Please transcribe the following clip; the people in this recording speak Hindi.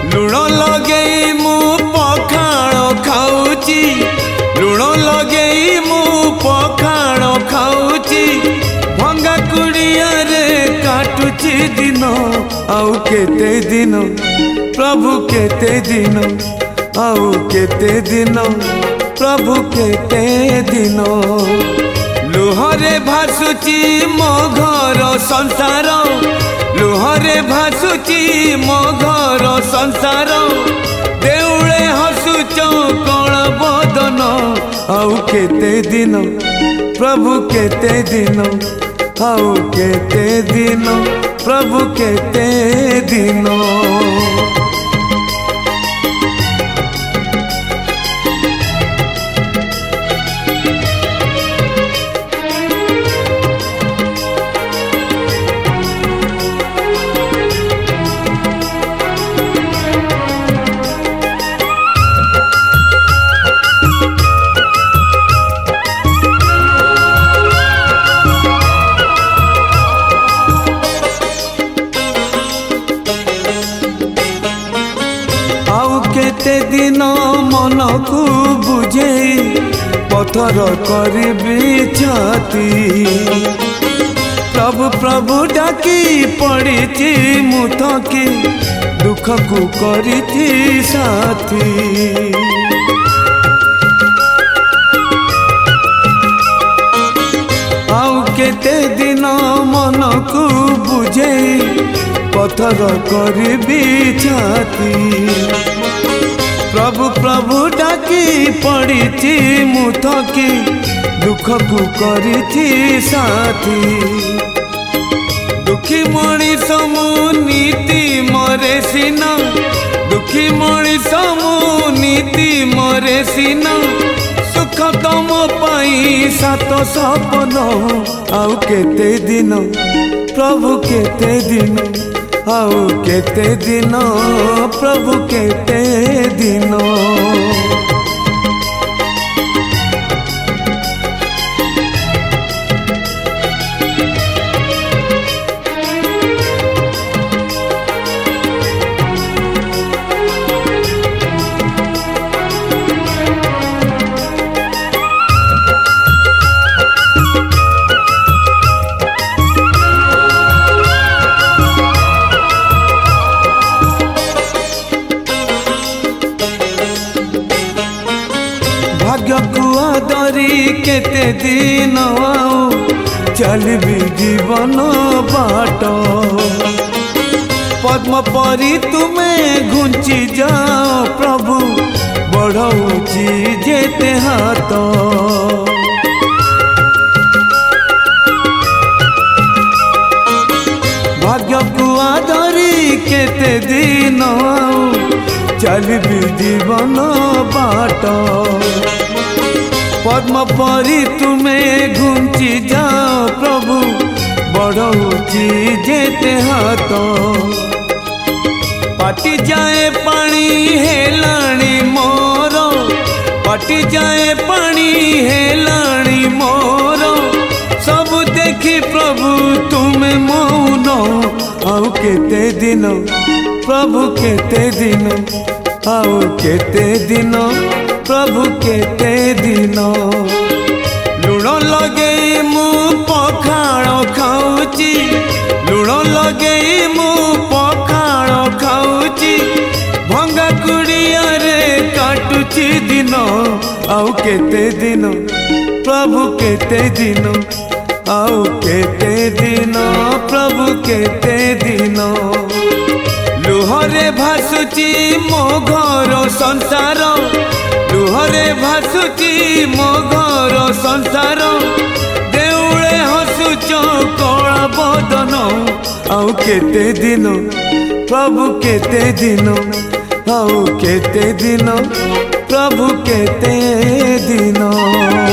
लुण लगे मु पखाण खाऊची लुण लगे मु पखाण खाऊची भंगा कुड़िया रे काटुची दिन आउ केते दिन प्रभु केते दिन आउ केते दिन प्रभु केते दिन लुहरे भासुची मो घर संसार लुहरे भासुची मो घर संसार देउळे हसुच कण बदन आउ केते दिन प्रभु केते दिन आउ केते दिन प्रभु केते दिन केते दिन मन को बुझे पथर करी छाती प्रभु प्रभु डाकी पड़ी मुथकी दुख को करी साथी आउ केते दिन मन को बुझे पथर करी छाती प्रभु प्रभु डाकी पड़ी मुथकी दुख को करी साथी दुखी मनीष मु नीति मरे सीना दुखी मनीष मु नीति मरे सीना सुख तम पाई सात सपन आउ केते दिन प्रभु केते दिन आउ केते दिन प्रभु केते दिन भाग्य कुआ दरी केते दिन आउ चलबी जीवन बाट पद्म परी तुम्हें घुंची जाओ प्रभु बढ़ौची जेते हाथ भाग्य कुआ दरी केते दिन आउ चलबी जीवन बाट पद्म परी तुम्हें घुंची जाओ प्रभु बढ़ौची जेते हाथ पाटी जाए पानी हेलाणी मोर पाटी जाए पानी हेलाणी मोर सब देखी प्रभु तुम्हें मौन आउ केते दिन प्रभु केते दिन आउ केते दिन प्रभु केते दिन लुण लगे मु पखाण खाऊची लुण लगे मु पखाण खाऊची भंगा कुड़िया रे काटुची दिन आउ केते दिन प्रभु केते दिन आउ केते दिन प्रभु केते दिन लुहरे भासुची मो घर संसार लुहरे भासुची मो घर संसार देउळे हसुच कला बदन आउ केते दिन प्रभु केते दिन आउ केते दिन प्रभु केते दिन।